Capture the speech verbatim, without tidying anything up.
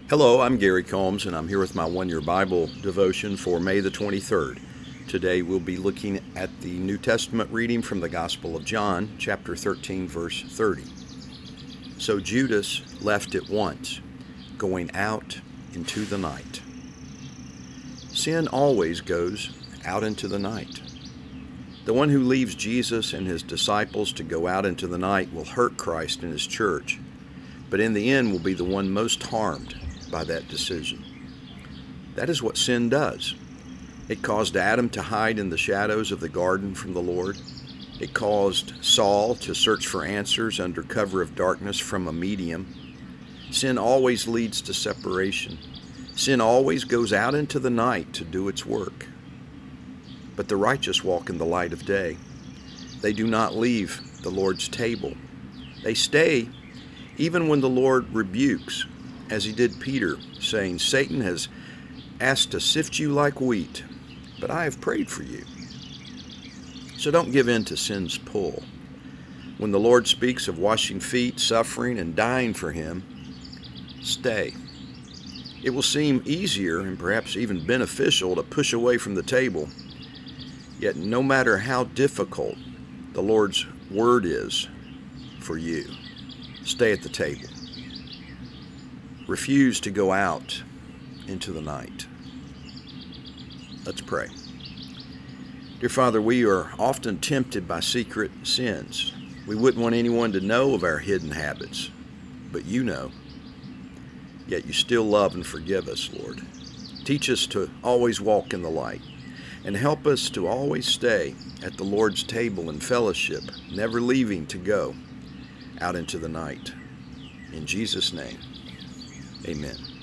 Hello, I'm Gary Combs, and I'm here with my one-year Bible devotion for May the twenty-third. Today we'll be looking at the New Testament reading from the Gospel of John, chapter thirteen, verse thirty. So Judas left at once, going out into the night. Sin always goes out into the night. The one who leaves Jesus and his disciples to go out into the night will hurt Christ and his church, but in the end will be the one most harmed by that decision. That is what sin does. It caused Adam to hide in the shadows of the garden from the Lord. It caused Saul to search for answers under cover of darkness from a medium. Sin always leads to separation. Sin always goes out into the night to do its work. But the righteous walk in the light of day. They do not leave the Lord's table. They stay even when the Lord rebukes, as he did Peter, saying, "Satan has asked to sift you like wheat, but I have prayed for you." So don't give in to sin's pull. When the Lord speaks of washing feet, suffering, and dying for him, stay. It will seem easier and perhaps even beneficial to push away from the table. Yet no matter how difficult the Lord's word is for you, stay at the table. Refuse to go out into the night. Let's pray. Dear Father, we are often tempted by secret sins. We wouldn't want anyone to know of our hidden habits, but you know. Yet you still love and forgive us, Lord. Teach us to always walk in the light, and help us to always stay at the Lord's table in fellowship, never leaving to go out into the night. In Jesus' name, amen.